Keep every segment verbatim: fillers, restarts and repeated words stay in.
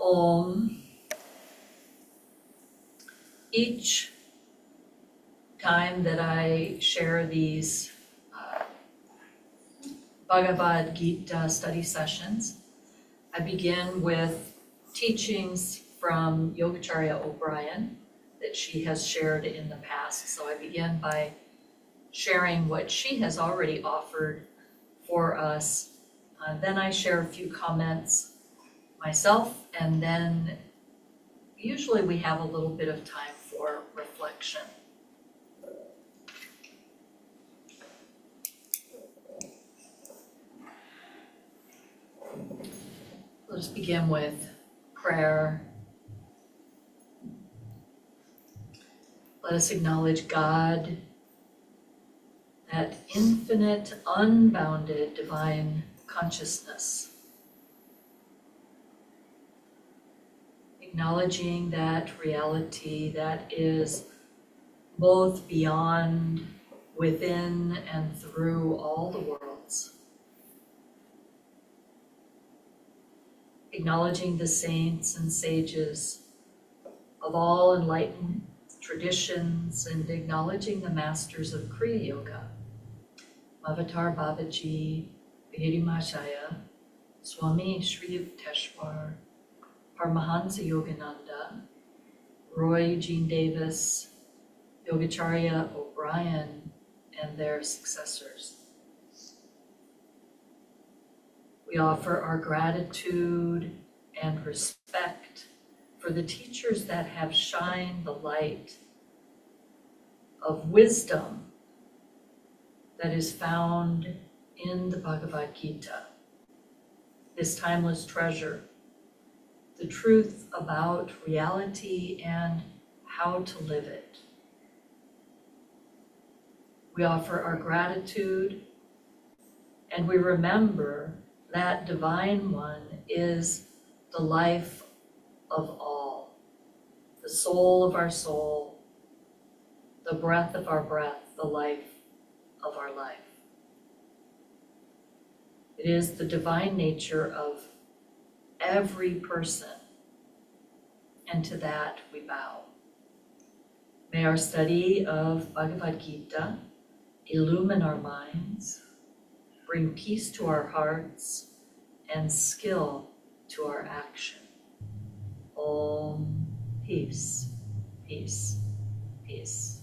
Om. Each time that I share these uh, Bhagavad Gita study sessions, I begin with teachings from Yogacharya O'Brien that she has shared in the past. So I begin by sharing what she has already offered for us. Uh, then I share a few comments myself, and then usually we have a little bit of time for reflection. Let's begin with prayer. Let us acknowledge God, that infinite, unbounded divine consciousness. Acknowledging that reality that is both beyond, within, and through all the worlds. Acknowledging the saints and sages of all enlightened traditions, and acknowledging the masters of Kriya Yoga, Avatar Babaji, Lahiri Mahashaya, Swami Sri Yukteswar, Paramahansa Yogananda, Roy Jean Davis, Yogacharya O'Brien, and their successors. We offer our gratitude and respect for the teachers that have shined the light of wisdom that is found in the Bhagavad Gita, this timeless treasure, the truth about reality and how to live it. We offer our gratitude, and we remember that Divine One is the life of all, the soul of our soul, the breath of our breath, the life of our life. It is the divine nature of every person, and to that we bow. May our study of Bhagavad Gita illumine our minds, bring peace to our hearts, and skill to our action. Om, peace, peace, peace.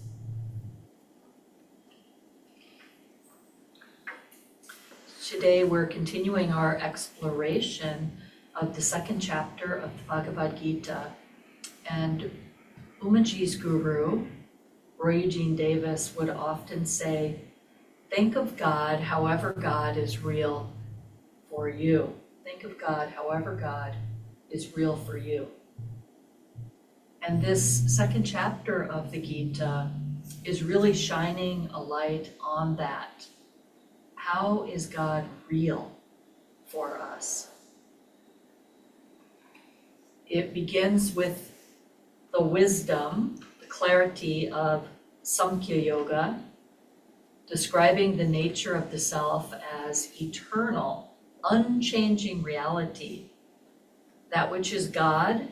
Today we're continuing our exploration of the second chapter of the Bhagavad Gita, and Umaji's guru, Roy Jean Davis, would often say, think of God however God is real for you. Think of God however God is real for you. And this second chapter of the Gita is really shining a light on that. How is God real for us? It begins with the wisdom, the clarity of Samkhya Yoga, describing the nature of the self as eternal, unchanging reality, that which is God,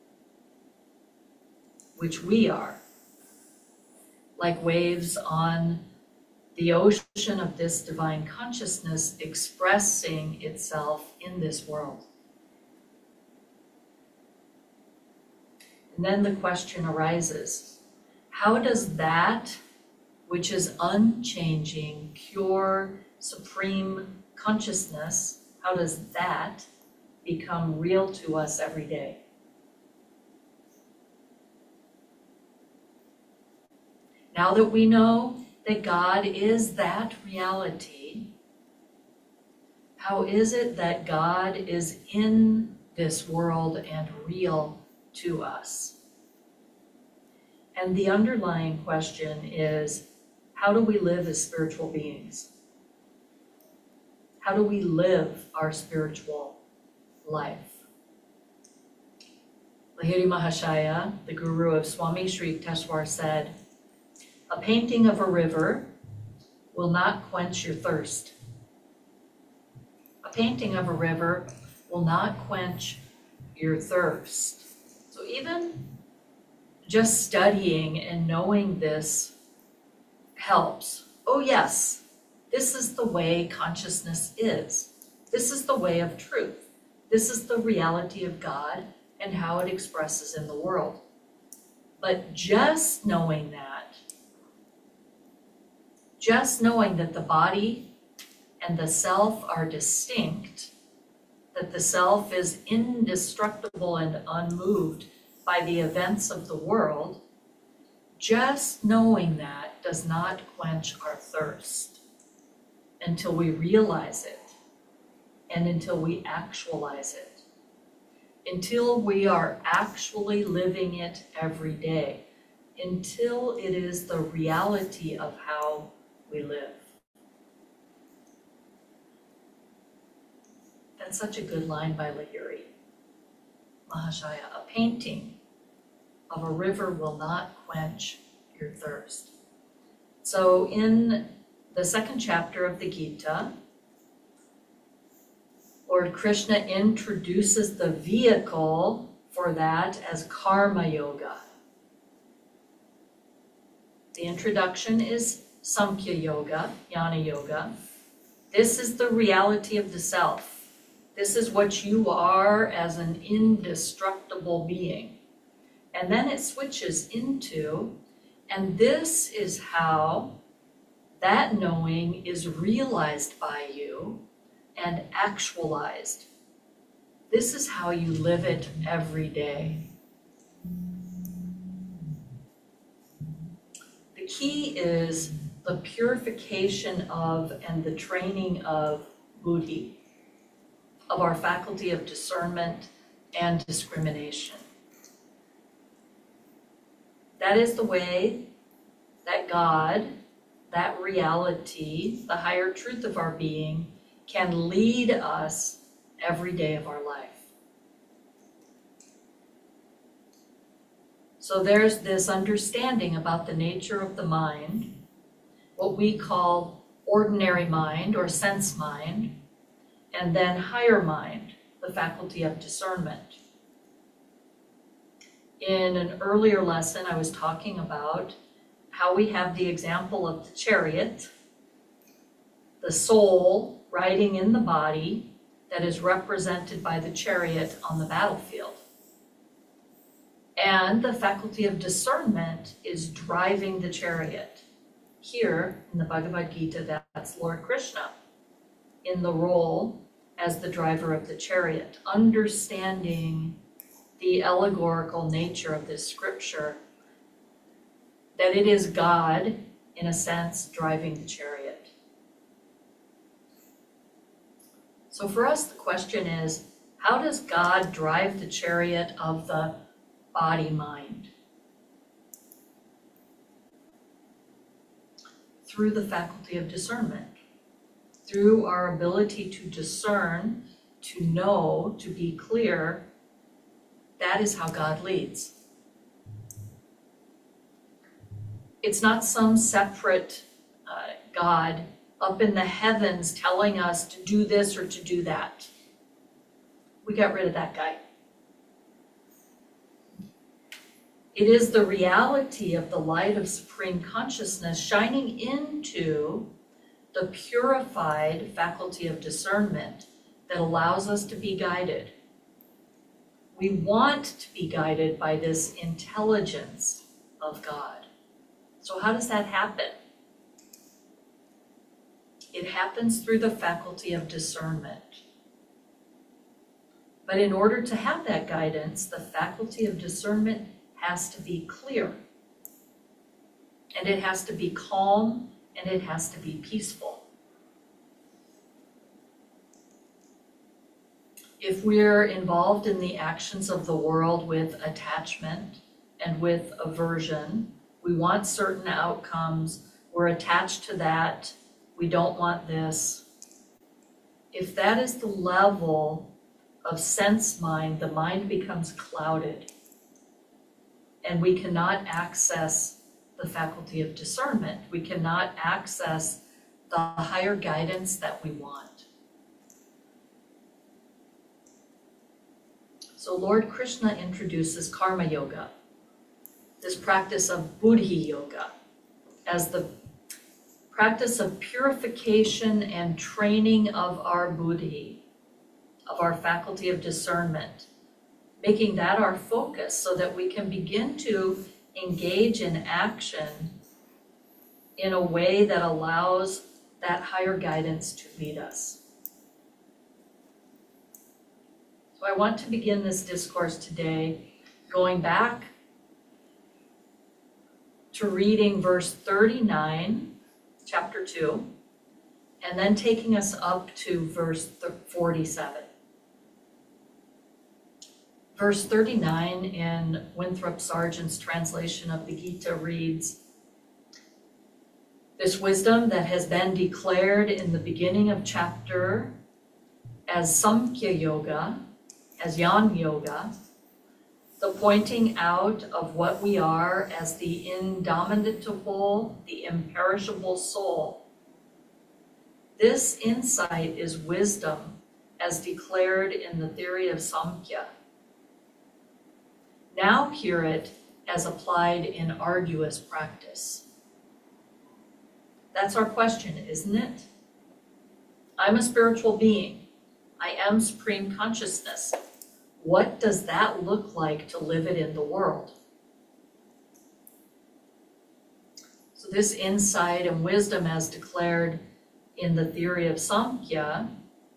which we are, like waves on the ocean of this divine consciousness expressing itself in this world. And then the question arises, how does that which is unchanging, pure, supreme consciousness, how does that become real to us every day? Now that we know that God is that reality, how is it that God is in this world and real to us? And the underlying question is, how do we live as spiritual beings? How do we live our spiritual life? Lahiri Mahashaya, the guru of Swami Sri Yukteswar, said, a painting of a river will not quench your thirst. A painting of a river will not quench your thirst. So even just studying and knowing this helps. Oh yes, this is the way consciousness is. This is the way of truth. This is the reality of God and how it expresses in the world. But just knowing that, just knowing that the body and the self are distinct, that the self is indestructible and unmoved by the events of the world, just knowing that does not quench our thirst until we realize it and until we actualize it, until we are actually living it every day, until it is the reality of how we live. That's such a good line by Lahiri Mahashaya. A painting of a river will not quench your thirst. So in the second chapter of the Gita, Lord Krishna introduces the vehicle for that as Karma Yoga. The introduction is Samkhya Yoga, Jnana Yoga. This is the reality of the self. This is what you are as an indestructible being. And then it switches into, and this is how that knowing is realized by you and actualized. This is how you live it every day. The key is the purification of and the training of buddhi, of our faculty of discernment and discrimination. That is the way that God, that reality, the higher truth of our being, can lead us every day of our life. So there's this understanding about the nature of the mind, what we call ordinary mind or sense mind, and then higher mind, the faculty of discernment. In an earlier lesson, I was talking about how we have the example of the chariot, the soul riding in the body that is represented by the chariot on the battlefield. And the faculty of discernment is driving the chariot. Here in the Bhagavad Gita, that's Lord Krishna in the role as the driver of the chariot, understanding the allegorical nature of this scripture, that it is God, in a sense, driving the chariot. So for us, the question is, how does God drive the chariot of the body-mind? Through the faculty of discernment, through our ability to discern, to know, to be clear. That is how God leads. It's not some separate uh, God up in the heavens telling us to do this or to do that. We got rid of that guy. It is the reality of the light of supreme consciousness shining into the purified faculty of discernment that allows us to be guided. We want to be guided by this intelligence of God. So how does that happen? It happens through the faculty of discernment. But in order to have that guidance, the faculty of discernment has to be clear. And it has to be calm, and it has to be peaceful. If we're involved in the actions of the world with attachment and with aversion, we want certain outcomes, we're attached to that, we don't want this. If that is the level of sense mind, the mind becomes clouded, and we cannot access the faculty of discernment. We cannot access the higher guidance that we want. So Lord Krishna introduces Karma Yoga, this practice of Buddhi Yoga, as the practice of purification and training of our Buddhi, of our faculty of discernment, making that our focus so that we can begin to engage in action in a way that allows that higher guidance to lead us. So I want to begin this discourse today going back to reading verse thirty-nine, chapter two, and then taking us up to verse forty-seven. Verse thirty-nine in Winthrop Sargent's translation of the Gita reads, "This wisdom that has been declared in the beginning of chapter as Samkhya Yoga, as Jnana Yoga, the pointing out of what we are as the indomitable, the imperishable soul. This insight is wisdom as declared in the theory of Samkhya. Now hear it as applied in arduous practice." That's our question, isn't it? I'm a spiritual being. I am supreme consciousness. What does that look like to live it in the world? So this insight and wisdom as declared in the theory of Samkhya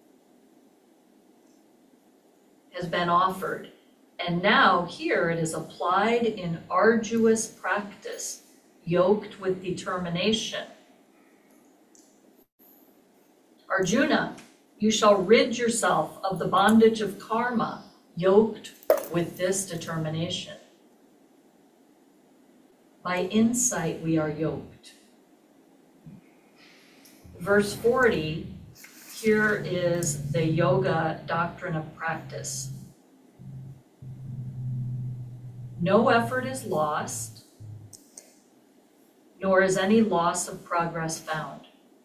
has been offered. And now here it is applied in arduous practice, yoked with determination. Arjuna, you shall rid yourself of the bondage of karma, yoked with this determination. By insight we are yoked. Verse forty, here is the yoga doctrine of practice. No effort is lost, nor is any loss of progress found.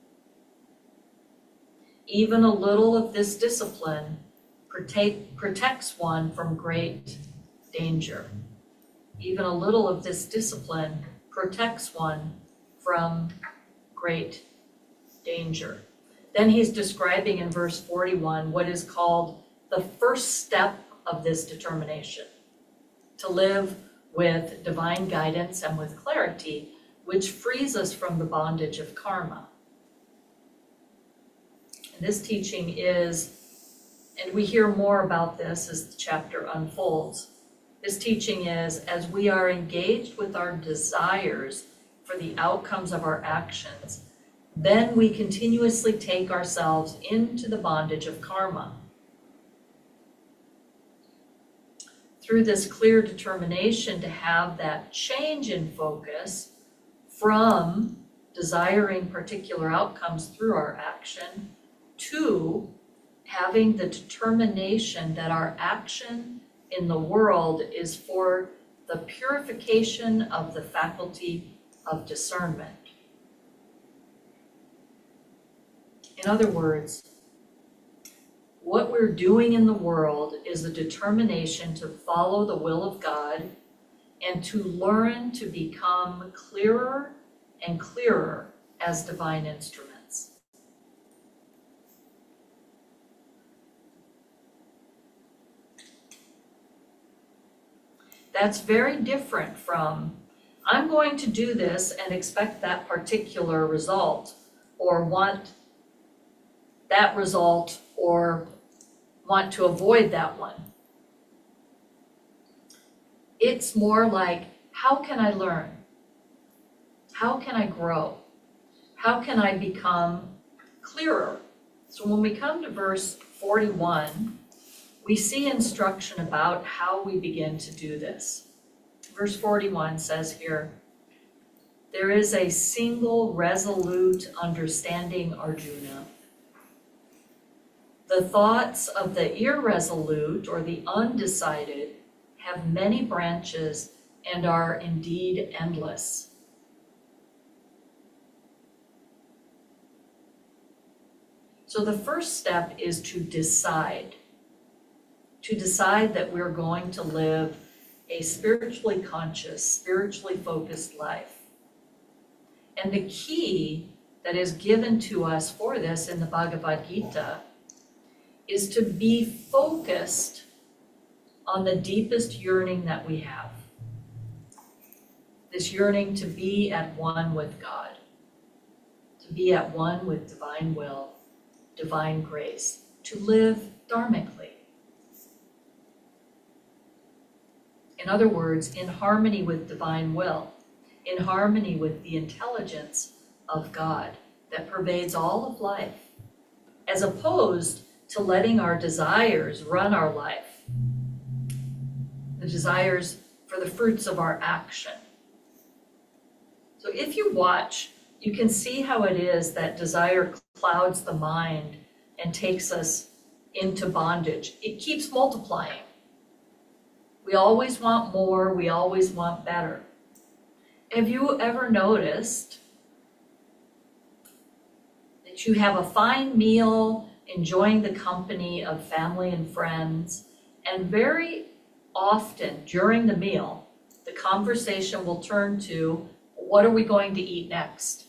Even a little of this discipline protect, protects one from great danger. Even a little of this discipline protects one from great danger. Then he's describing in verse forty-one what is called the first step of this determination, to live with divine guidance and with clarity, which frees us from the bondage of karma. And this teaching is, and we hear more about this as the chapter unfolds, this teaching is, as we are engaged with our desires for the outcomes of our actions, then we continuously take ourselves into the bondage of karma. Through this clear determination to have that change in focus from desiring particular outcomes through our action to having the determination that our action in the world is for the purification of the faculty of discernment. In other words, what we're doing in the world is a determination to follow the will of God and to learn to become clearer and clearer as divine instruments. That's very different from, I'm going to do this and expect that particular result, or want that result, or want to avoid that one. It's more like, how can I learn? How can I grow? How can I become clearer? So when we come to verse forty-one, we see instruction about how we begin to do this. Verse forty-one says here, there is a single resolute understanding, Arjuna. The thoughts of the irresolute or the undecided have many branches and are indeed endless. So the first step is to decide. to decide that we're going to live a spiritually conscious, spiritually focused life. And the key that is given to us for this in the Bhagavad Gita is to be focused on the deepest yearning that we have. This yearning to be at one with God, to be at one with divine will, divine grace, to live dharmically. In other words, in harmony with divine will, in harmony with the intelligence of God that pervades all of life, as opposed to letting our desires run our life, the desires for the fruits of our action. So if you watch, you can see how it is that desire clouds the mind and takes us into bondage. It keeps multiplying. We always want more, we always want better. Have you ever noticed that you have a fine meal, enjoying the company of family and friends, and very often during the meal, the conversation will turn to, what are we going to eat next?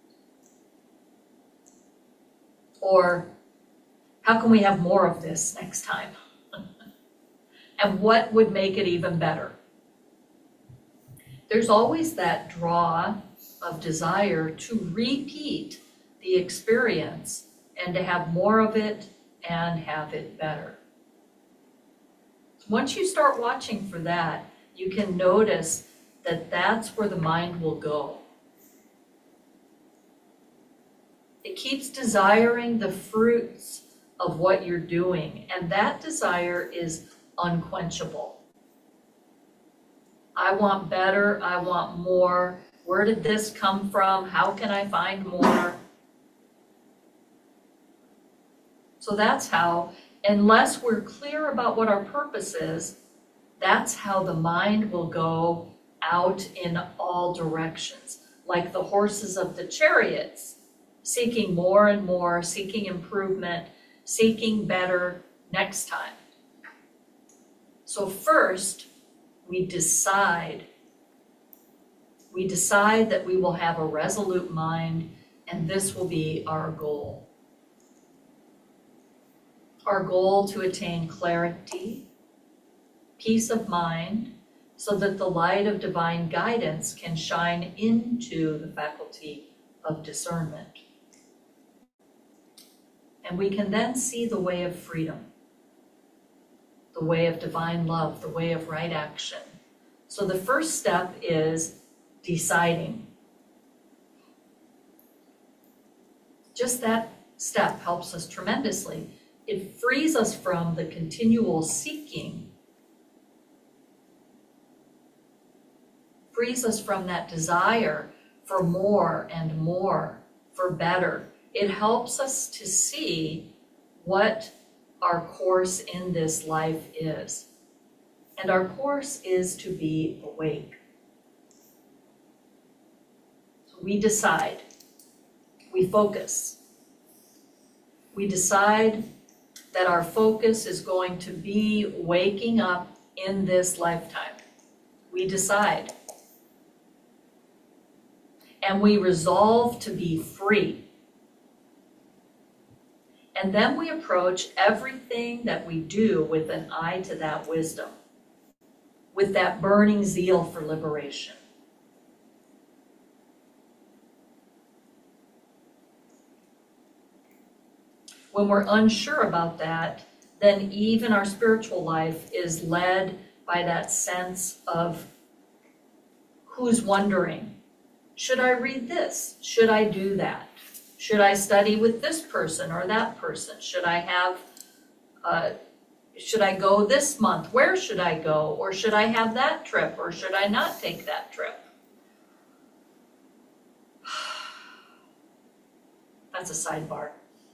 Or, how can we have more of this next time? And what would make it even better? There's always that draw of desire to repeat the experience and to have more of it and have it better. Once you start watching for that, you can notice that that's where the mind will go. It keeps desiring the fruits of what you're doing, and that desire is unquenchable. I want better, I want more. Where did this come from? How can I find more? So that's how, unless we're clear about what our purpose is, that's how the mind will go out in all directions, like the horses of the chariots, seeking more and more, seeking improvement, seeking better next time. So first, we decide. We decide that we will have a resolute mind, and this will be our goal. Our goal to attain clarity, peace of mind, so that the light of divine guidance can shine into the faculty of discernment. And we can then see the way of freedom, the way of divine love, the way of right action. So the first step is deciding. Just that step helps us tremendously. It frees us from the continual seeking, frees us from that desire for more and more, for better. It helps us to see what our course in this life is. And our course is to be awake. So we decide, we focus. We decide that our focus is going to be waking up in this lifetime. We decide. And we resolve to be free. And then we approach everything that we do with an eye to that wisdom, with that burning zeal for liberation. When we're unsure about that, then even our spiritual life is led by that sense of who's wondering, should I read this? Should I do that? Should I study with this person or that person? Should I have, uh, should I go this month? Where should I go? Or should I have that trip? Or should I not take that trip? That's a sidebar.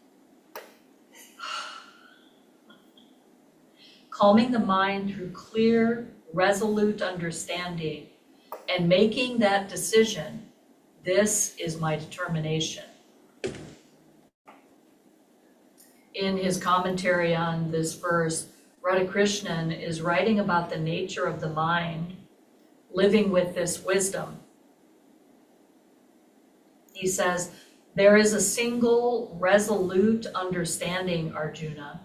Calming the mind through clear, resolute understanding and making that decision, this is my determination. In his commentary on this verse, Radhakrishnan is writing about the nature of the mind, living with this wisdom. He says, there is a single resolute understanding, Arjuna.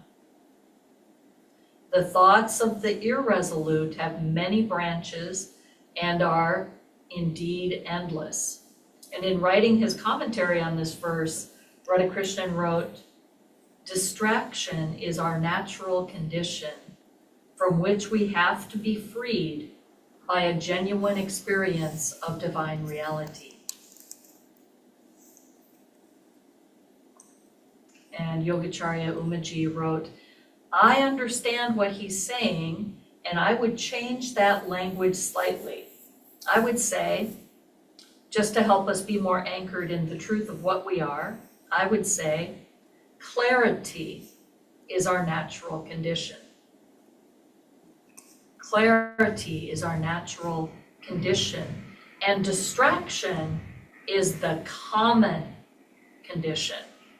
The thoughts of the irresolute have many branches and are indeed endless. And in writing his commentary on this verse, Radhakrishnan wrote, distraction is our natural condition from which we have to be freed by a genuine experience of divine reality. And Yogacharya Umaji wrote, I understand what he's saying, and I would change that language slightly. I would say, just to help us be more anchored in the truth of what we are, I would say, clarity is our natural condition. Clarity is our natural condition, and distraction is the common condition.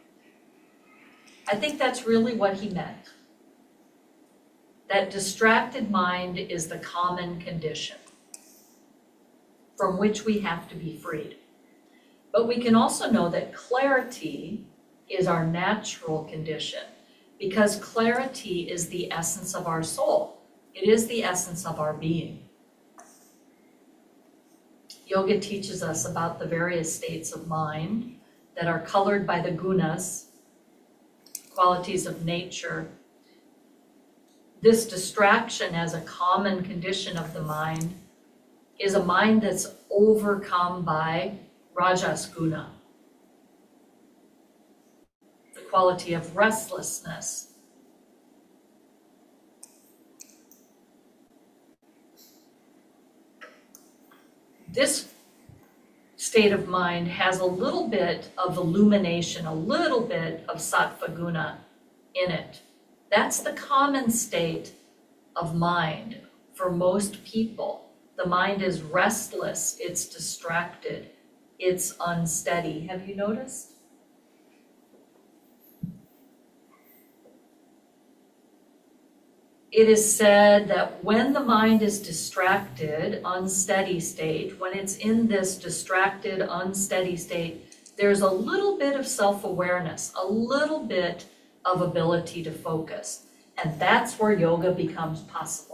I think that's really what he meant. That distracted mind is the common condition from which we have to be freed. But we can also know that clarity is our natural condition, because clarity is the essence of our soul. It is the essence of our being. Yoga teaches us about the various states of mind that are colored by the gunas, qualities of nature. This distraction as a common condition of the mind is a mind that's overcome by rajas guna, the quality of restlessness. This state of mind has a little bit of illumination, a little bit of sattva guna in it. That's the common state of mind for most people. The mind is restless, it's distracted, it's unsteady. Have you noticed? It is said that when the mind is distracted, unsteady state, when it's in this distracted, unsteady state, there's a little bit of self-awareness, a little bit of ability to focus. And that's where yoga becomes possible.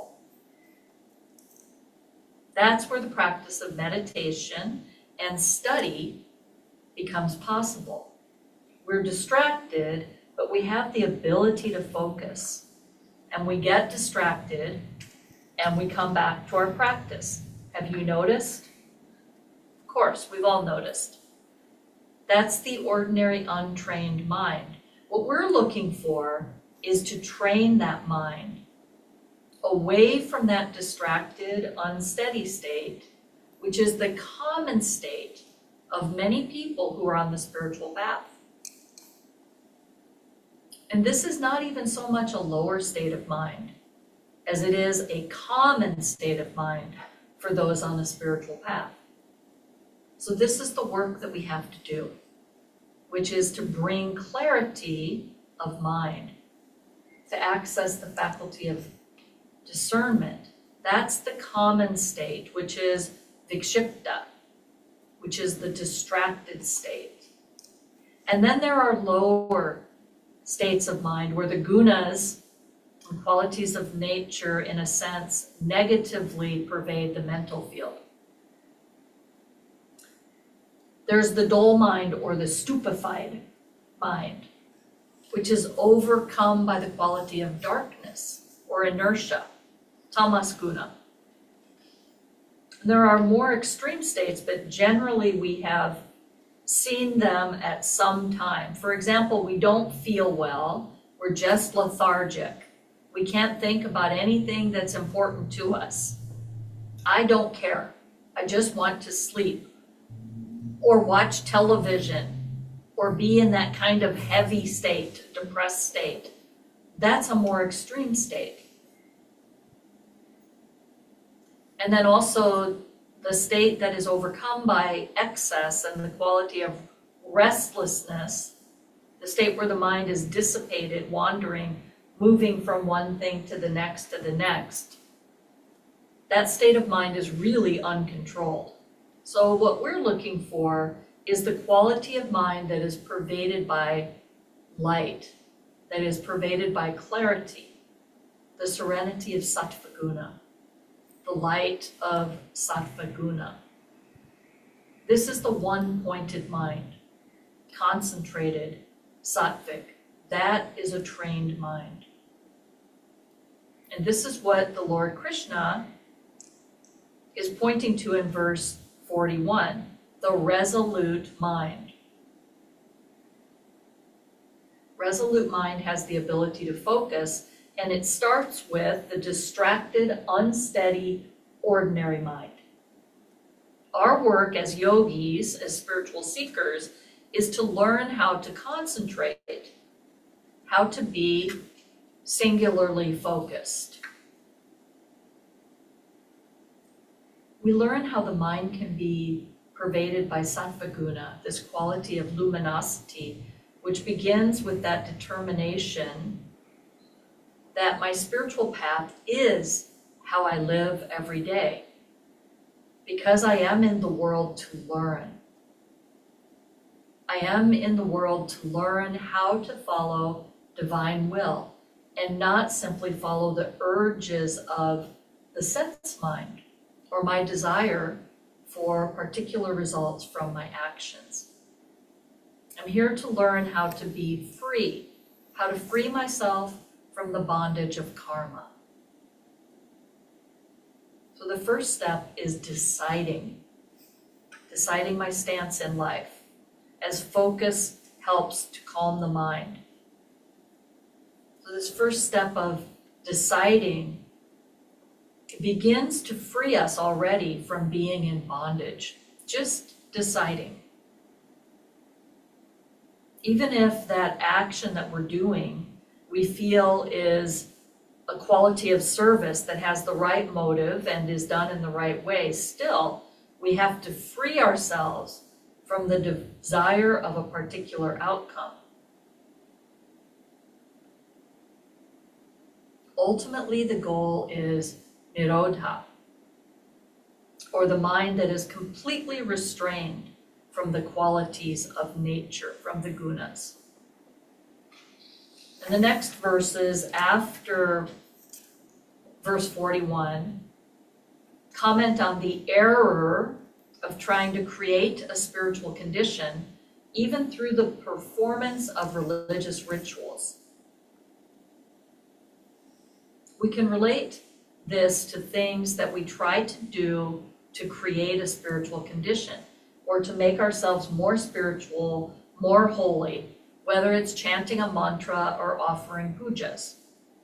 That's where the practice of meditation and study becomes possible. We're distracted, but we have the ability to focus. And we get distracted, and we come back to our practice. Have you noticed? Of course, we've all noticed. That's the ordinary untrained mind. What we're looking for is to train that mind away from that distracted, unsteady state, which is the common state of many people who are on the spiritual path. And this is not even so much a lower state of mind as it is a common state of mind for those on the spiritual path. So this is the work that we have to do, which is to bring clarity of mind, to access the faculty of discernment. That's the common state, which is vikshipta, which is the distracted state. And then there are lower states of mind where the gunas and qualities of nature, in a sense, negatively pervade the mental field. There's the dull mind or the stupefied mind, which is overcome by the quality of darkness or inertia, tamas guna. There are more extreme states, but generally we have seen them at some time. For example, we don't feel well, we're just lethargic. We can't think about anything that's important to us. I don't care. I just want to sleep or watch television or be in that kind of heavy state, depressed state. That's a more extreme state. And then also the state that is overcome by excess and the quality of restlessness, the state where the mind is dissipated, wandering, moving from one thing to the next to the next, that state of mind is really uncontrolled. So what we're looking for is the quality of mind that is pervaded by light, that is pervaded by clarity, the serenity of Sattva Guna, the light of Sattva Guna. This is the one-pointed mind, concentrated, sattvic. That is a trained mind. And this is what the Lord Krishna is pointing to in verse forty-one, the resolute mind. Resolute mind has the ability to focus, and it starts with the distracted, unsteady, ordinary mind. Our work as yogis, as spiritual seekers, is to learn how to concentrate, how to be singularly focused. We learn how the mind can be pervaded by Sattva Guna, this quality of luminosity, which begins with that determination that my spiritual path is how I live every day, because I am in the world to learn. I am in the world to learn how to follow divine will and not simply follow the urges of the sense mind or my desire for particular results from my actions. I'm here to learn how to be free, how to free myself from the bondage of karma. So the first step is deciding, deciding my stance in life, as focus helps to calm the mind. So this first step of deciding begins to free us already from being in bondage, just deciding. Even if that action that we're doing we feel is a quality of service that has the right motive and is done in the right way, still we have to free ourselves from the desire of a particular outcome. Ultimately, the goal is nirodha, or the mind that is completely restrained from the qualities of nature, from the gunas. And the next verses after verse forty-one comment on the error of trying to create a spiritual condition, even through the performance of religious rituals. We can relate this to things that we try to do to create a spiritual condition or to make ourselves more spiritual, more holy, whether it's chanting a mantra or offering pujas.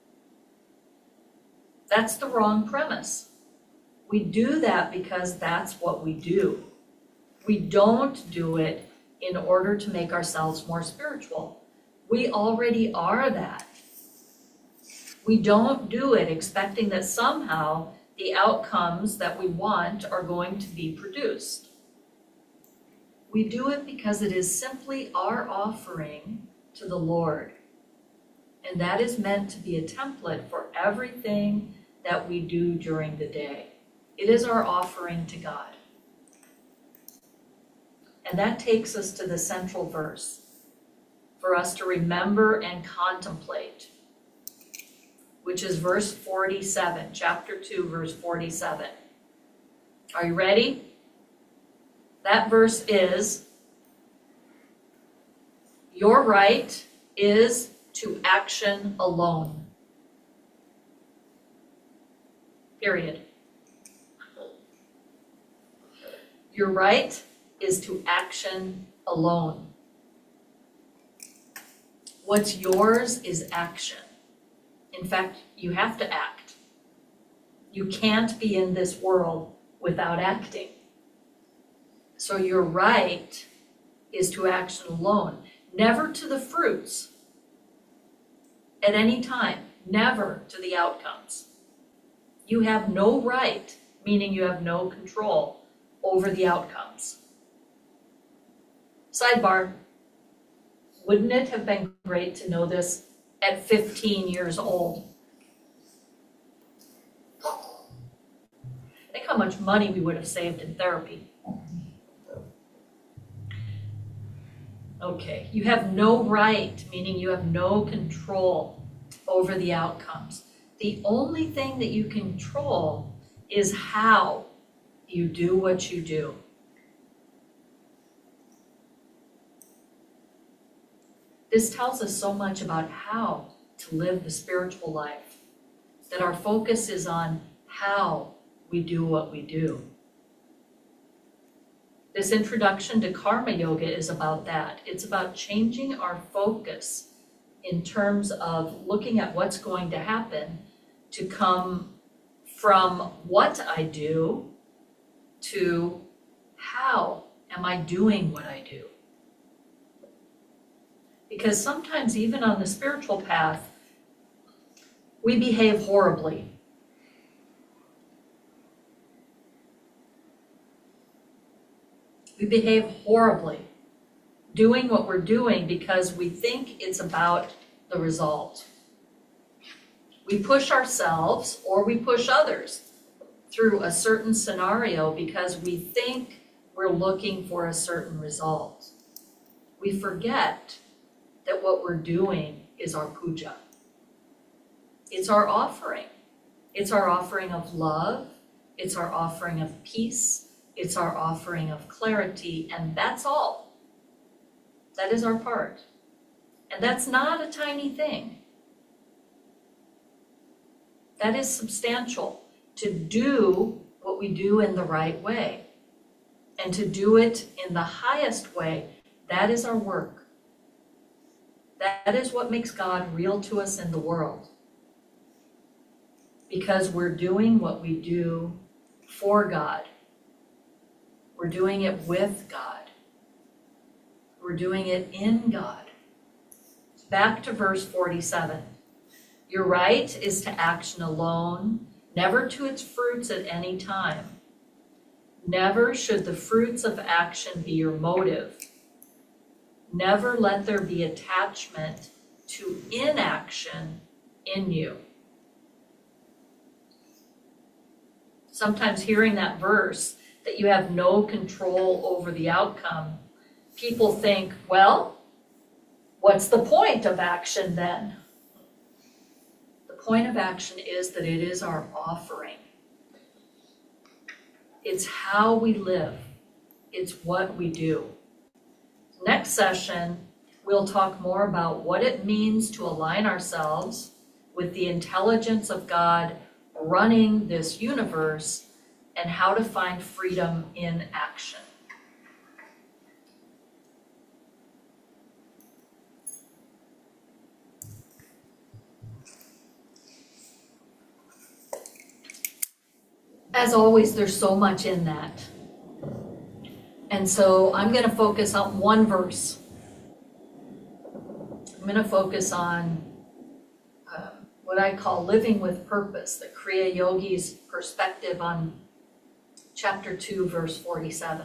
That's the wrong premise. We do that because that's what we do. We don't do it in order to make ourselves more spiritual. We already are that. We don't do it expecting that somehow the outcomes that we want are going to be produced. We do it because it is simply our offering to the Lord. And that is meant to be a template for everything that we do during the day. It is our offering to God. And that takes us to the central verse for us to remember and contemplate, which is verse forty-seven, chapter two, verse forty-seven. Are you ready? That verse is, your right is to action alone. Period. Your right is to action alone. What's yours is action. In fact, you have to act. You can't be in this world without acting. So your right is to action alone, never to the fruits at any time, never to the outcomes. You have no right, meaning you have no control over the outcomes. Sidebar, wouldn't it have been great to know this at fifteen years old. Think how much money we would have saved in therapy. Okay, you have no right, meaning you have no control over the outcomes. The only thing that you control is how you do what you do. This tells us so much about how to live the spiritual life, that our focus is on how we do what we do. This introduction to karma yoga is about that. It's about changing our focus in terms of looking at what's going to happen to come from what I do to how am I doing what I do. Because sometimes even on the spiritual path, we behave horribly. We behave horribly, doing what we're doing because we think it's about the result. We push ourselves or we push others through a certain scenario because we think we're looking for a certain result. We forget that what we're doing is our puja. It's our offering. It's our offering of love. It's our offering of peace. It's our offering of clarity, and that's all. That is our part. And that's not a tiny thing. That is substantial, to do what we do in the right way. And to do it in the highest way, that is our work. That is what makes God real to us in the world. Because we're doing what we do for God. We're doing it with God. We're doing it in God. Back to verse forty-seven. Your right is to action alone, never to its fruits at any time. Never should the fruits of action be your motive. Never let there be attachment to inaction in you. Sometimes hearing that verse, that you have no control over the outcome, people think, well, what's the point of action then? The point of action is that it is our offering. It's how we live. It's what we do. Next session, we'll talk more about what it means to align ourselves with the intelligence of God running this universe and how to find freedom in action. As always, there's so much in that. And so I'm going to focus on one verse. I'm going to focus on uh, what I call living with purpose, the Kriya Yogi's perspective on chapter two, verse forty-seven.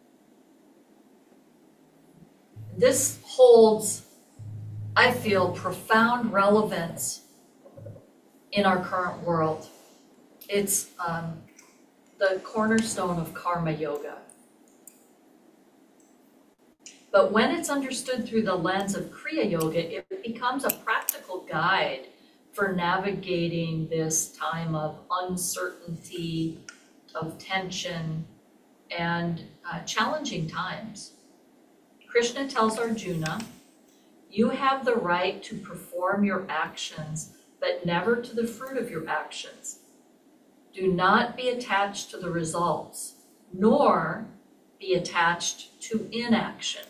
This holds, I feel, profound relevance in our current world. It's um, the cornerstone of karma yoga. But when it's understood through the lens of Kriya Yoga, it becomes a practical guide for navigating this time of uncertainty, of tension, and uh, challenging times. Krishna tells Arjuna, you have the right to perform your actions, but never to the fruit of your actions. Do not be attached to the results, nor be attached to inaction.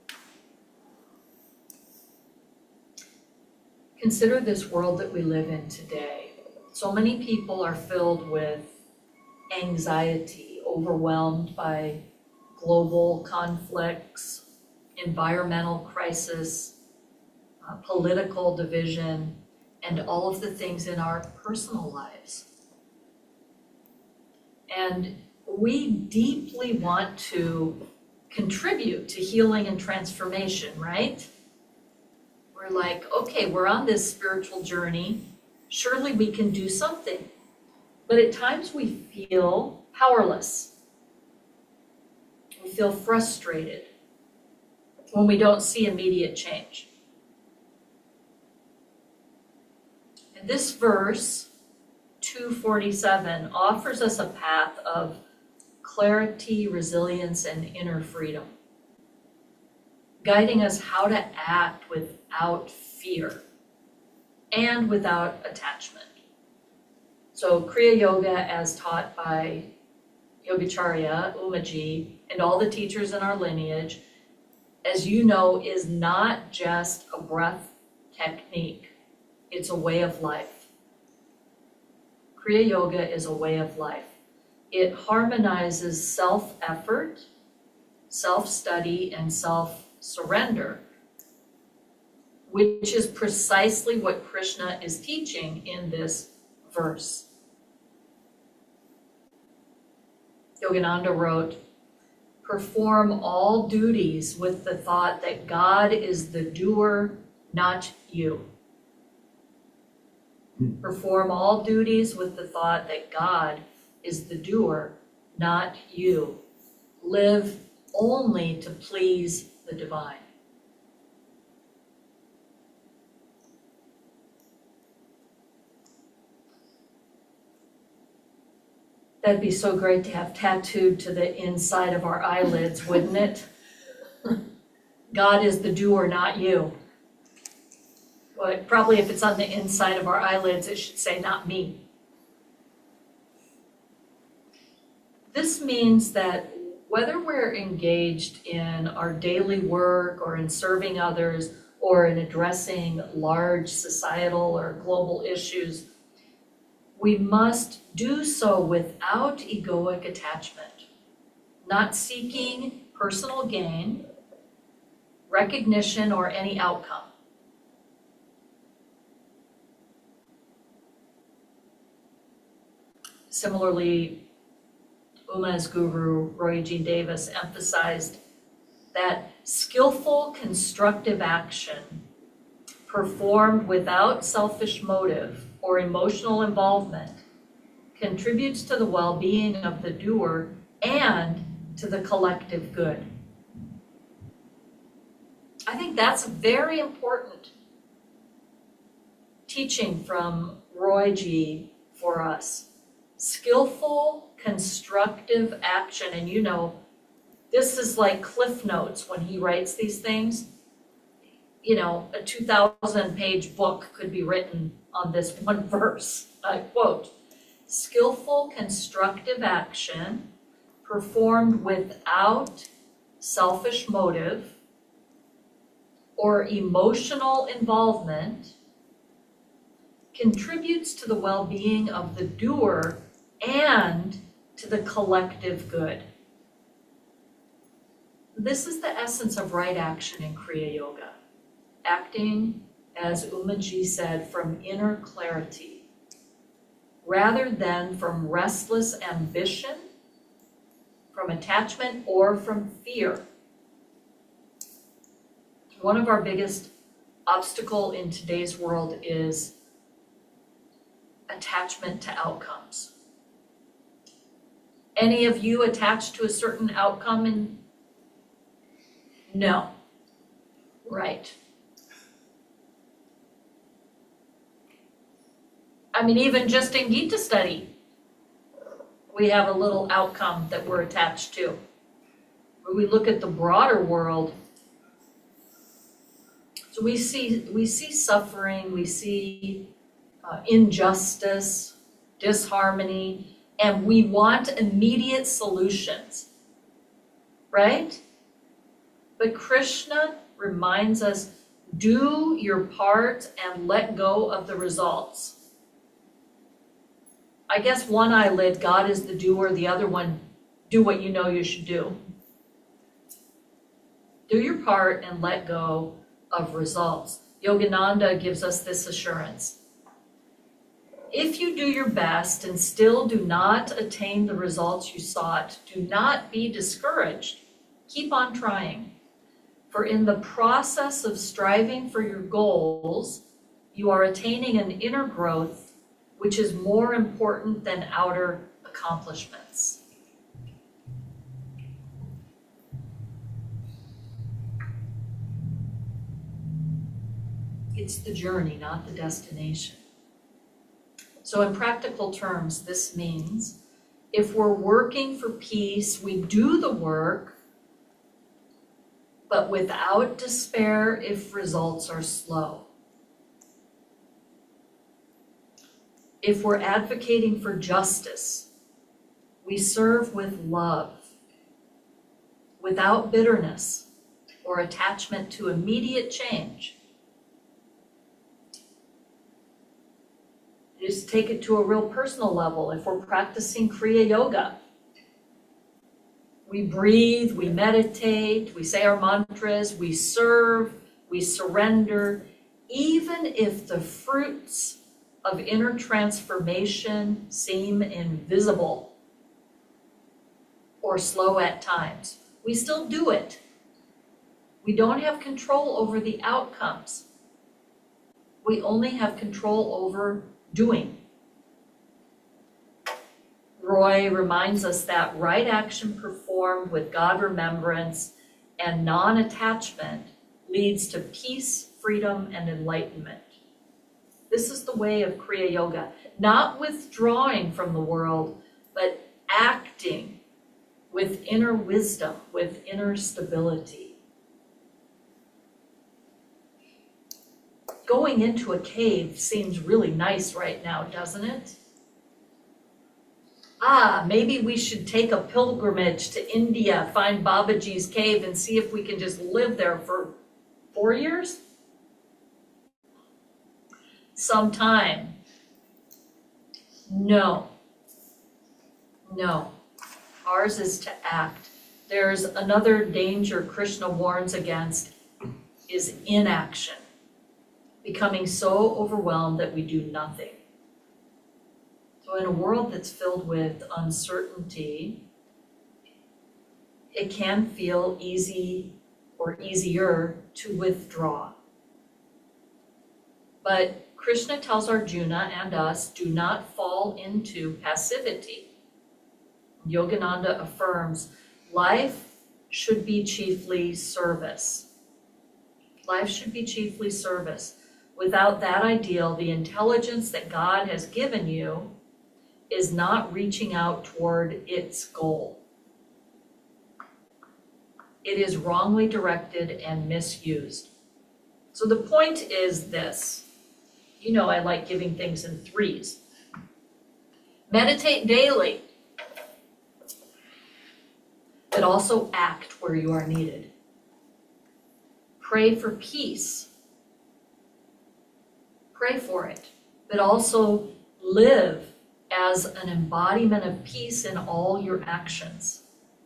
Consider this world that we live in today. So many people are filled with anxiety, overwhelmed by global conflicts, environmental crisis, uh, political division, and all of the things in our personal lives. And we deeply want to contribute to healing and transformation, right? We're like, okay, we're on this spiritual journey. Surely we can do something. But at times we feel powerless. We feel frustrated when we don't see immediate change. And this verse, two forty-seven, offers us a path of clarity, resilience, and inner freedom, guiding us how to act without fear and without attachment. So Kriya Yoga, as taught by Yogacharya, Umaji, and all the teachers in our lineage, as you know, is not just a breath technique. It's a way of life. Kriya Yoga is a way of life. It harmonizes self-effort, self-study, and self-surrender, which is precisely what Krishna is teaching in this verse. Yogananda wrote, "Perform all duties with the thought that God is the doer, not you." Perform all duties with the thought that God is the doer, not you. Live only to please the divine. That'd be so great to have tattooed to the inside of our eyelids, wouldn't it? God is the doer, not you. Well, probably if it's on the inside of our eyelids, it should say, not me. This means that whether we're engaged in our daily work or in serving others or in addressing large societal or global issues, we must do so without egoic attachment, not seeking personal gain, recognition, or any outcome. Similarly, Uma's guru, Roy Eugene Davis, emphasized that skillful constructive action performed without selfish motive or emotional involvement contributes to the well-being of the doer and to the collective good. I think that's very important teaching from Roy G for us. Skillful, constructive action. And you know, this is like Cliff Notes when he writes these things. You know, a two thousand page book could be written on this one verse. I quote, "Skillful, constructive action performed without selfish motive or emotional involvement contributes to the well-being of the doer and to the collective good." This is the essence of right action in Kriya Yoga. Acting, as Umaji said, from inner clarity, rather than from restless ambition, from attachment, or from fear. One of our biggest obstacles in today's world is attachment to outcomes. Any of you attached to a certain outcome? In... No. Right. I mean, even just in Gita study, we have a little outcome that we're attached to. When we look at the broader world, so we see we see suffering, we see uh, injustice, disharmony, and we want immediate solutions, right? But Krishna reminds us, do your part and let go of the results. I guess one eyelid, God is the doer, the other one, do what you know you should do. Do your part and let go of results. Yogananda gives us this assurance. If you do your best and still do not attain the results you sought, do not be discouraged. Keep on trying. For in the process of striving for your goals, you are attaining an inner growth which is more important than outer accomplishments. It's the journey, not the destination. So in practical terms, this means if we're working for peace, we do the work, but without despair if results are slow. If we're advocating for justice, we serve with love, without bitterness or attachment to immediate change. Just take it to a real personal level. If we're practicing Kriya Yoga, we breathe, we meditate, we say our mantras, we serve, we surrender, even if the fruits of inner transformation seem invisible or slow at times. We still do it. We don't have control over the outcomes. We only have control over doing. Roy reminds us that right action performed with God remembrance and non-attachment leads to peace, freedom, and enlightenment. This is the way of Kriya Yoga, not withdrawing from the world, but acting with inner wisdom, with inner stability. Going into a cave seems really nice right now, doesn't it? Ah, maybe we should take a pilgrimage to India, find Babaji's cave, and see if we can just live there for four years? Sometime. No. No. Ours is to act. There's another danger Krishna warns against is inaction. Becoming so overwhelmed that we do nothing. So in a world that's filled with uncertainty, it can feel easy or easier to withdraw. But Krishna tells Arjuna and us, do not fall into passivity. Yogananda affirms, life should be chiefly service. Life should be chiefly service. Without that ideal, the intelligence that God has given you is not reaching out toward its goal. It is wrongly directed and misused. So the point is this. You know I like giving things in threes. Meditate daily, but also act where you are needed. Pray for peace. Pray for it, but also live as an embodiment of peace in all your actions.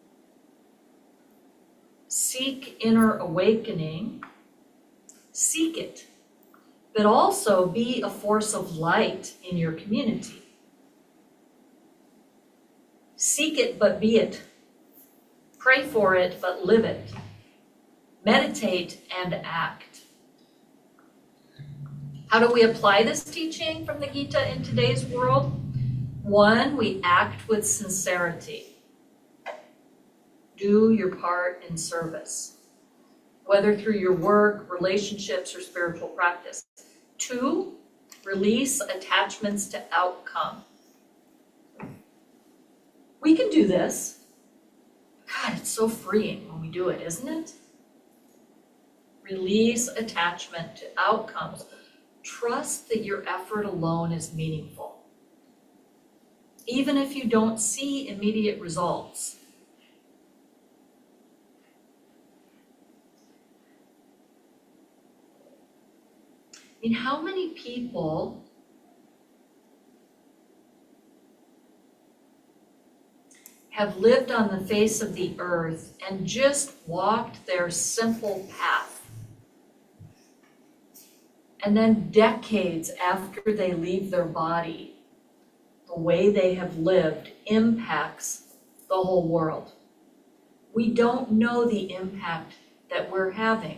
Seek inner awakening, seek it, but also be a force of light in your community. Seek it, but be it. Pray for it, but live it. Meditate and act. How do we apply this teaching from the Gita in today's world? One, we act with sincerity. Do your part in service, whether through your work, relationships, or spiritual practice. Two, release attachments to outcome. We can do this. God, it's so freeing when we do it, isn't it? Release attachment to outcomes. Trust that your effort alone is meaningful. Even if you don't see immediate results. I mean, how many people have lived on the face of the earth and just walked their simple path? And then decades after they leave their body, the way they have lived impacts the whole world. We don't know the impact that we're having.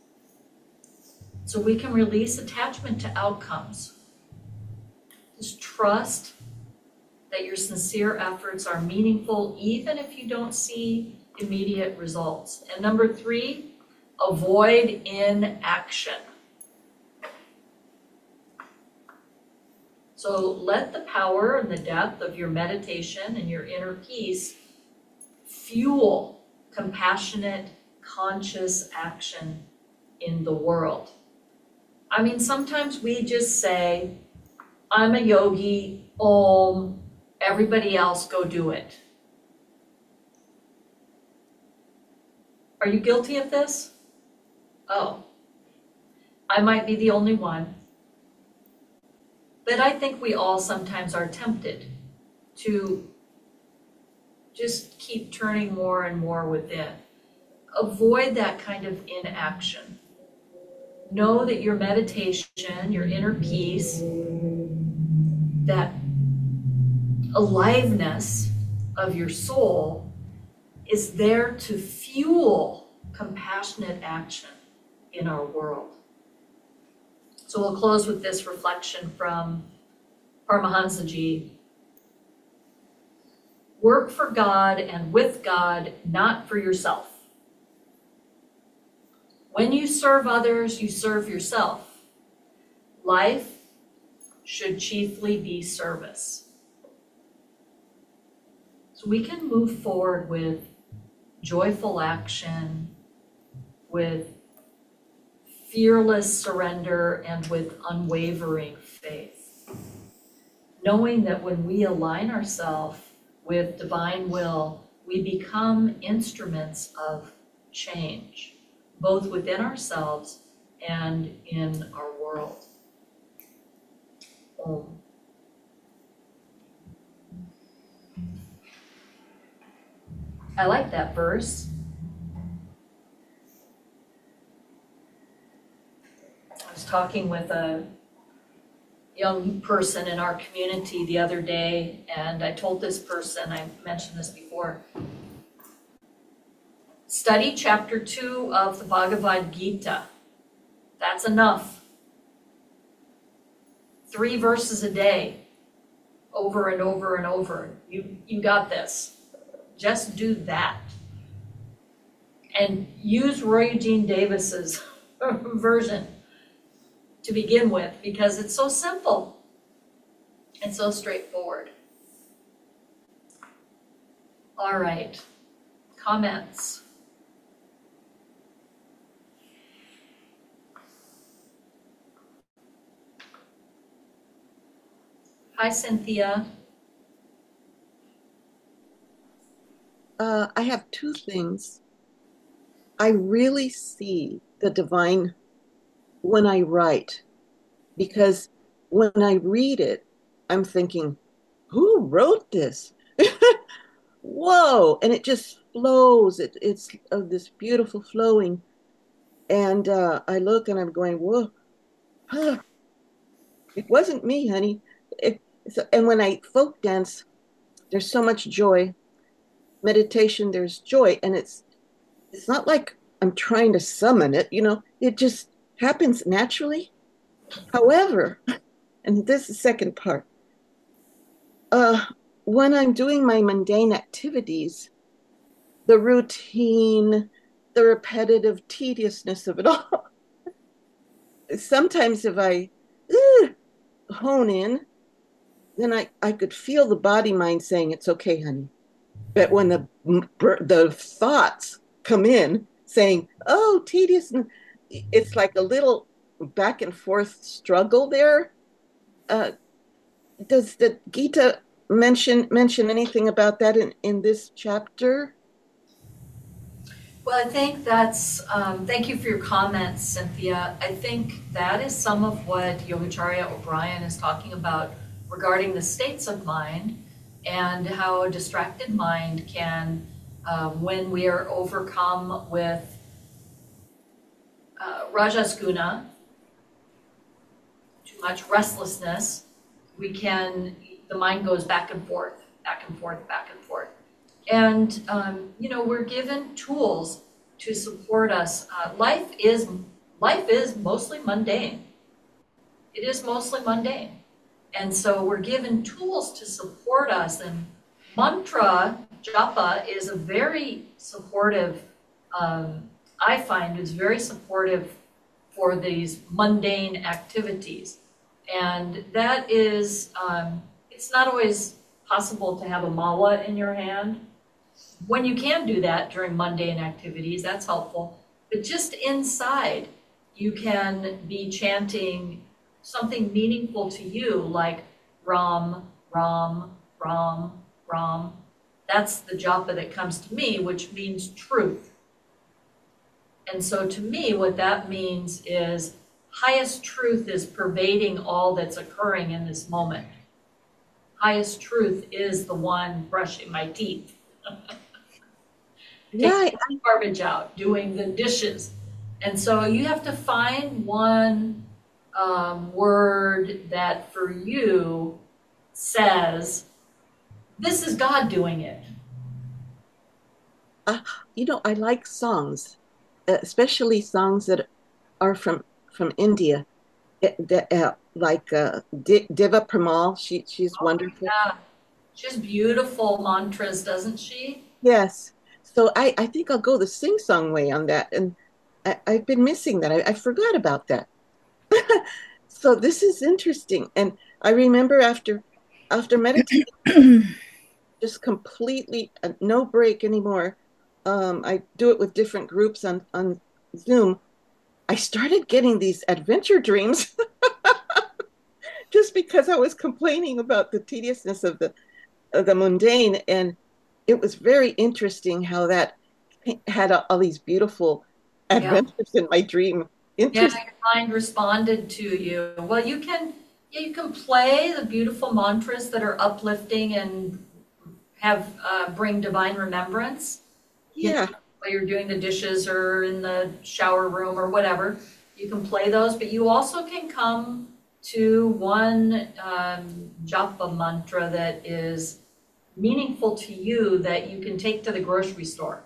So we can release attachment to outcomes. Just trust that your sincere efforts are meaningful, even if you don't see immediate results. And number three, avoid inaction. So let the power and the depth of your meditation and your inner peace fuel compassionate, conscious action in the world. I mean, sometimes we just say, I'm a yogi, om, everybody else go do it. Are you guilty of this? Oh, I might be the only one. But I think we all sometimes are tempted to just keep turning more and more within. Avoid that kind of inaction. Know that your meditation, your inner peace, that aliveness of your soul is there to fuel compassionate action in our world. So we'll close with this reflection from Paramahansaji. Work for God and with God, not for yourself. When you serve others, you serve yourself. Life should chiefly be service. So we can move forward with joyful action, with fearless surrender, and with unwavering faith. Knowing that when we align ourselves with divine will, we become instruments of change, both within ourselves and in our world. Om. I like that verse. I was talking with a young person in our community the other day, and I told this person, I mentioned this before, study chapter two of the Bhagavad Gita. That's enough. Three verses a day, over and over and over. You, you got this. Just do that. And use Roy Eugene Davis's version to begin with, because it's so simple and so straightforward. All right, comments? Hi, Cynthia. Uh, I have two things. I really see the divine when I write, because when I read it, I'm thinking, who wrote this? Whoa. And it just flows. It, it's of this beautiful flowing. And uh, I look and I'm going, whoa, huh, it wasn't me, honey. It, so, and when I folk dance, there's so much joy. Meditation, there's joy. And it's it's not like I'm trying to summon it, you know, it just happens naturally. However, and this is the second part, uh, when I'm doing my mundane activities, the routine, the repetitive tediousness of it all, sometimes if I uh, hone in, then I, I could feel the body mind saying, it's okay, honey. But when the, the thoughts come in saying, oh, tedious, it's like a little back and forth struggle there. Uh, does the Gita mention mention anything about that in, in this chapter? Well, I think that's, um, thank you for your comments, Cynthia. I think that is some of what Yogacharya O'Brien is talking about regarding the states of mind and how a distracted mind can, uh, when we are overcome with uh, Rajas Guna, too much restlessness, we can, the mind goes back and forth, back and forth, back and forth. And, um, you know, we're given tools to support us. Uh, life is life is mostly mundane. It is mostly mundane. And so we're given tools to support us. And mantra, japa, is a very supportive, um, I find, is very supportive for these mundane activities. And that is, um, it's not always possible to have a mala in your hand. When you can do that during mundane activities, that's helpful. But just inside, you can be chanting something meaningful to you, like Ram, Ram, Ram, Ram. That's the japa that comes to me, which means truth. And so to me, what that means is highest truth is pervading all that's occurring in this moment. Highest truth is the one brushing my teeth, Yeah, taking the garbage out, doing the dishes. And so you have to find one um, word that for you says, this is God doing it. uh, you know, I like songs, uh, especially songs that are from from India. It- that, uh, like uh, Di- Diva Pramal, she she's Oh, wonderful. yeah. She has beautiful mantras, doesn't she? Yes. So I, I think I'll go the sing song way on that. And I, I've been missing that. I, I forgot about that. So this is interesting. And I remember after after meditating just completely uh, no break anymore. Um, I do it with different groups on, on Zoom. I started getting these adventure dreams just because I was complaining about the tediousness of the of the mundane. And it was very interesting how that had all these beautiful Yeah. adventures in my dream. Yeah, Interesting. your mind responded to you. Well, you can, yeah, you can play the beautiful mantras that are uplifting and have uh, bring divine remembrance. You know, Yeah. while you're doing the dishes or in the shower room or whatever, you can play those. But you also can come to one um, japa mantra that is meaningful to you that you can take to the grocery store.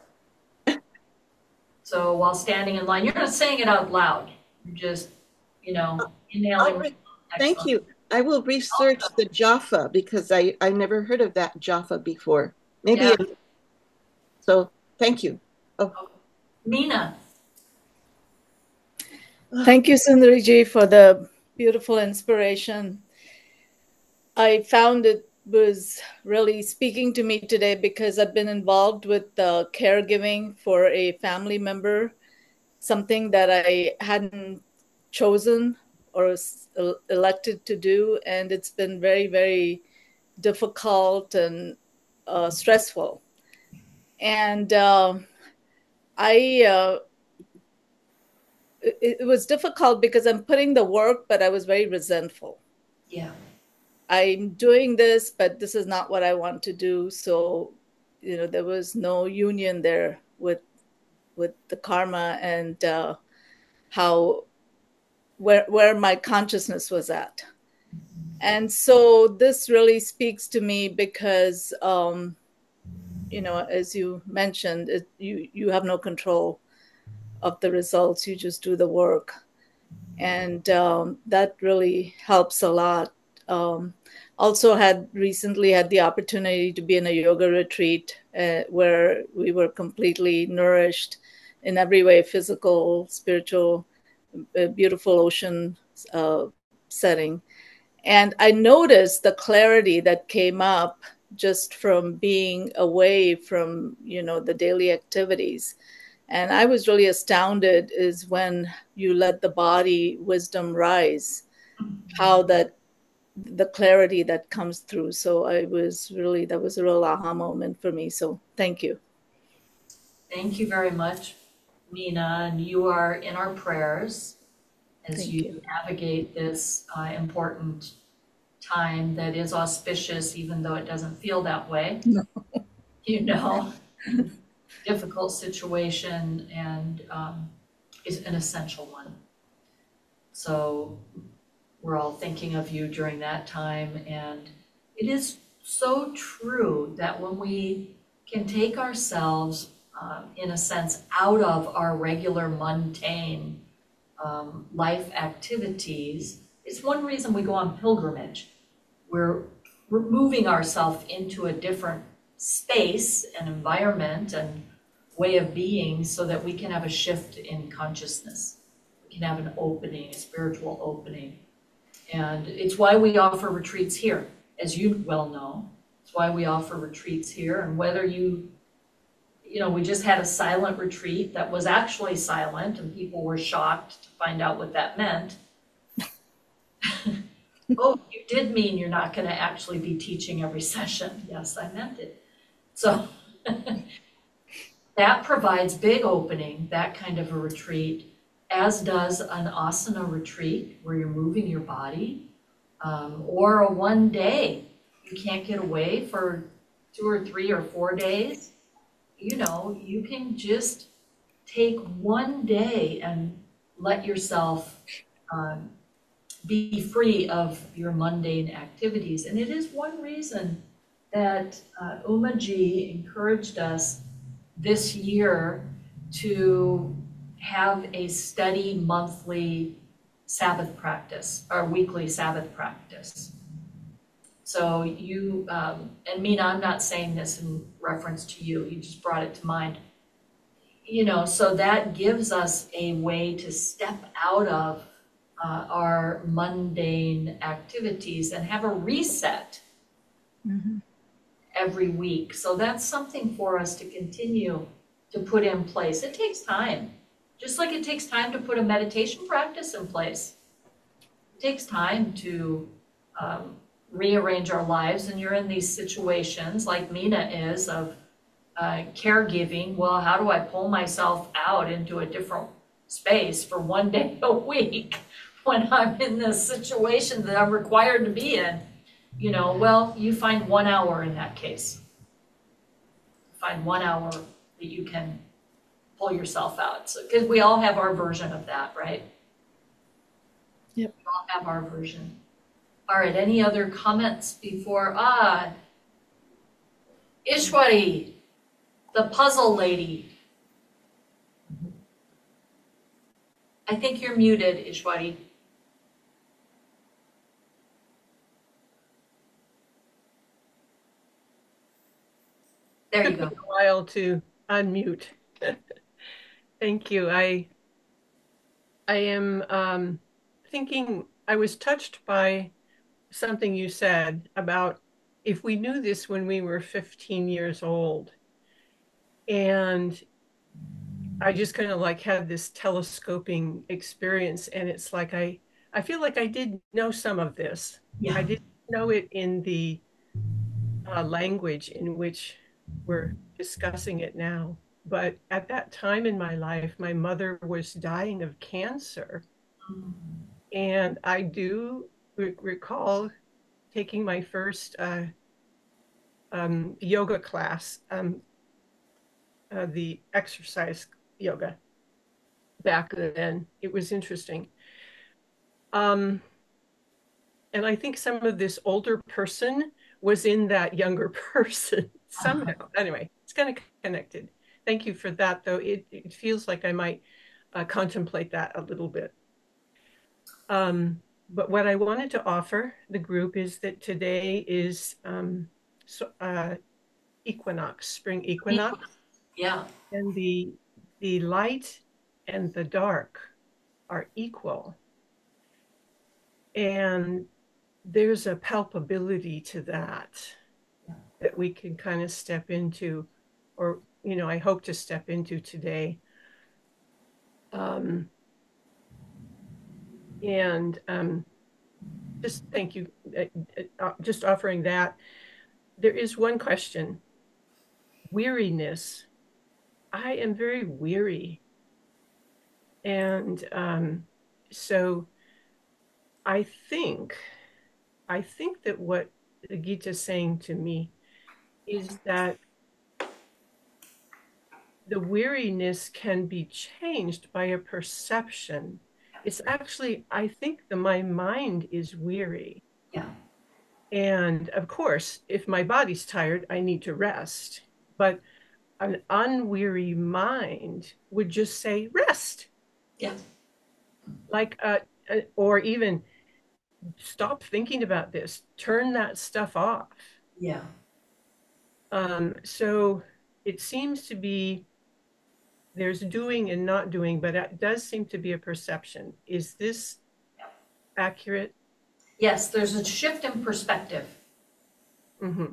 So while standing in line, you're not saying it out loud. You're just, you know, I'll inhaling. re- Thank Excellent. you. I will research the Jaffa because I, I never heard of that Jaffa before. Maybe Yeah. it, so. Thank you. Oh, Mina. Thank you, Sundariji, for the beautiful inspiration. I found it was really speaking to me today because I've been involved with uh, caregiving for a family member, something that I hadn't chosen or s- elected to do. And it's been very, very difficult and uh, stressful. And uh, I, uh, it, it was difficult because I'm putting the work, but I was very resentful. Yeah. I'm doing this, but this is not what I want to do. So, you know, there was no union there with with the karma and uh, how where where my consciousness was at. And so this really speaks to me because, um, you know, as you mentioned, it, you you have no control of the results. You just do the work, and um, that really helps a lot. Um, also had recently had the opportunity to be in a yoga retreat uh, where we were completely nourished in every way, physical, spiritual, a beautiful ocean uh, setting. And I noticed the clarity that came up just from being away from, you know, the daily activities. And I was really astounded is when you let the body wisdom rise, how that the clarity that comes through. So I was really, that was a real aha moment for me. So thank you. Thank you very much, Mina. And you are in our prayers as Thank you, you. navigate this uh, important time that is auspicious, even though it doesn't feel that way. No. You know, difficult situation and um, is an essential one. So we're all thinking of you during that time. And it is so true that when we can take ourselves um, in a sense, out of our regular mundane um, life activities. It's one reason we go on pilgrimage. We're removing ourselves into a different space and environment and way of being so that we can have a shift in consciousness. We can have an opening, a spiritual opening. And it's why we offer retreats here, as you well know. It's why we offer retreats here. And whether you, you know, we just had a silent retreat that was actually silent, and people were shocked to find out what that meant. Oh, you did mean you're not going to actually be teaching every session. Yes, I meant it. So that provides big opening, that kind of a retreat, as does an asana retreat where you're moving your body, um, or a one day. You can't get away for two or three or four days. You know, you can just take one day and let yourself um, be free of your mundane activities. And it is one reason that uh, Umaji encouraged us this year to have a steady monthly Sabbath practice, or weekly Sabbath practice. So you, um, and Mina, I'm not saying this in reference to you, you just brought it to mind. You know, so that gives us a way to step out of uh, our mundane activities and have a reset Mm-hmm. every week. So that's something for us to continue to put in place. It takes time, just like it takes time to put a meditation practice in place. It takes time to um, rearrange our lives, and you're in these situations like Mina is of uh, caregiving. Well, how do I pull myself out into a different space for one day a week when I'm in this situation that I'm required to be in? You know, well, you find one hour in that case. Find one hour that you can pull yourself out. So, because we all have our version of that, right? Yep. We all have our version. All right, any other comments before, ah, Ishwari, the puzzle lady. I think you're muted, Ishwari. There you Took go. me a while to unmute. Thank you. I I am um, thinking, I was touched by something you said about if we knew this when we were fifteen years old. And I just kind of like had this telescoping experience, and it's like I I feel like I did know some of this. Yeah. I didn't know it in the uh, language in which we're discussing it now. But at that time in my life, my mother was dying of cancer. And I do re- recall taking my first uh, um, yoga class, um, uh, the exercise yoga back then. It was interesting. Um, and I think some of this older person was in that younger person somehow. Anyway, it's kind of connected. Thank you for that, though. It, it feels like I might uh, contemplate that a little bit. Um, but what I wanted to offer the group is that today is um, so, uh, equinox, spring equinox, Yeah. and the the light and the dark are equal. And there's a palpability to that that we can kind of step into, or, you know, I hope to step into today. Um, and um, just thank you, uh, uh, just offering that. There is one question. Weariness. I am very weary. And um, so I think, I think that what the Gita is saying to me is that the weariness can be changed by a perception. It's actually, I think that my mind is weary. Yeah. And of course, if my body's tired, I need to rest. But an unweary mind would just say, rest. Yeah. Like, uh, uh, or even stop thinking about this, turn that stuff off. Yeah. Um, so it seems to be there's doing and not doing, but it does seem to be a perception. Is this accurate? Yes, there's a shift in perspective. Mm-hmm.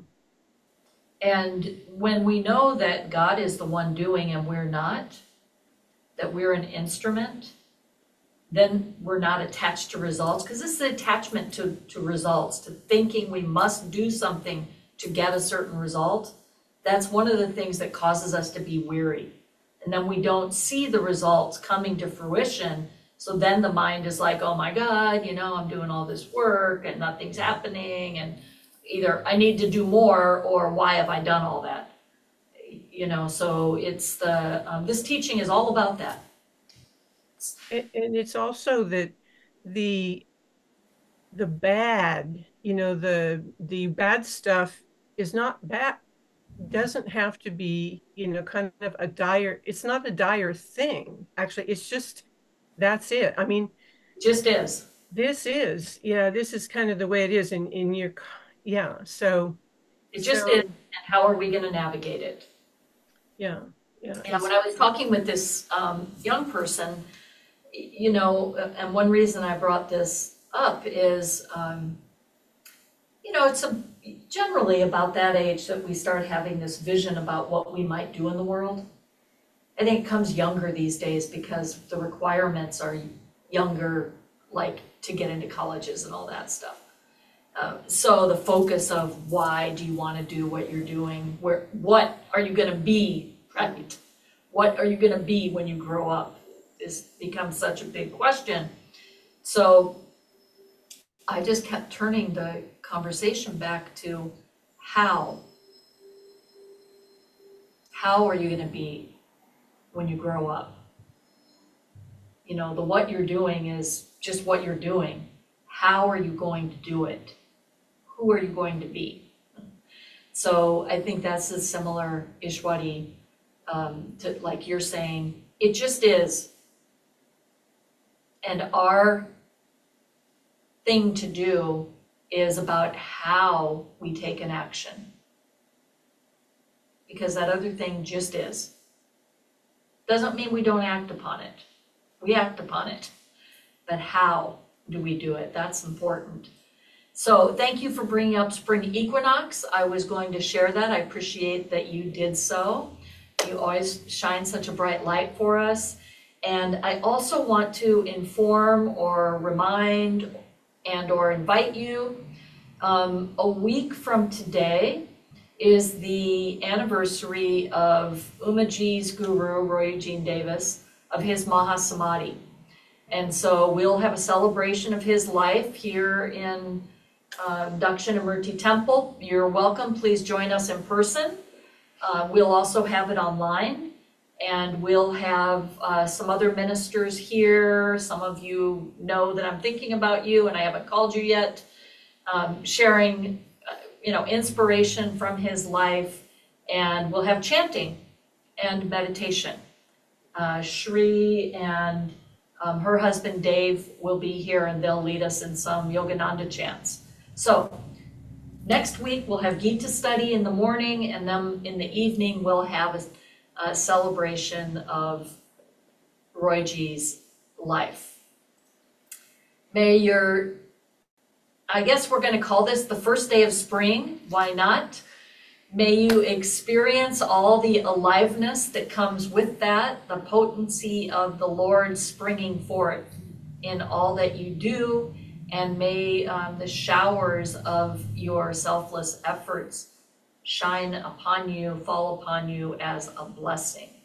And when we know that God is the one doing and we're not, that we're an instrument, then we're not attached to results, because this is the attachment to, to results, to thinking we must do something to get a certain result. That's one of the things that causes us to be weary. And then we don't see the results coming to fruition. So then the mind is like, oh my God, you know, I'm doing all this work and nothing's happening. And either I need to do more, or why have I done all that? You know, so it's the, um, this teaching is all about that. And, and it's also that the the bad, you know, the the bad stuff is not bad, doesn't have to be, you know, kind of a dire, it's not a dire thing. Actually, it's just, that's it. I mean, Just is. this is, yeah, this is kind of the way it is in, in your, yeah. So It just so, is. And how are we going to navigate it? yeah, yeah. And when I was talking with this um, young person, you know, and one reason I brought this up is, um, you know, it's a, generally about that age that we start having this vision about what we might do in the world. I think it comes younger these days because the requirements are younger, like to get into colleges and all that stuff. Uh, so the focus of why do you want to do what you're doing? Where, what are you going to be, right? What are you going to be when you grow up? This becomes such a big question. So I just kept turning the conversation back to how. How are you going to be when you grow up? You know, the what you're doing is just what you're doing. How are you going to do it? Who are you going to be? So I think that's a similar Ishwari, um, to, like you're saying, it just is. And our thing to do is about how we take an action. Because that other thing just is. Doesn't mean we don't act upon it. We act upon it. But how do we do it? That's important. So thank you for bringing up spring equinox. I was going to share that. I appreciate that you did so. You always shine such a bright light for us. And I also want to inform or remind and or invite you, um, a week from today is the anniversary of Umaji's guru, Roy Eugene Davis, of his Mahasamadhi. And so we'll have a celebration of his life here in um, Dakshinamurti Temple. You're welcome. Please join us in person. Uh, we'll also have it online. And we'll have uh, some other ministers here. Some of you know that I'm thinking about you and I haven't called you yet. Um, sharing, uh, you know, inspiration from his life. And we'll have chanting and meditation. Uh, Shri and um, her husband Dave will be here and they'll lead us in some Yogananda chants. So next week we'll have Gita study in the morning, and then in the evening we'll have a a celebration of Royji's life. May your, I guess we're going to call this the first day of spring. Why not? May you experience all the aliveness that comes with that, the potency of the Lord springing forth in all that you do, and may um, the showers of your selfless efforts shine upon you, fall upon you as a blessing.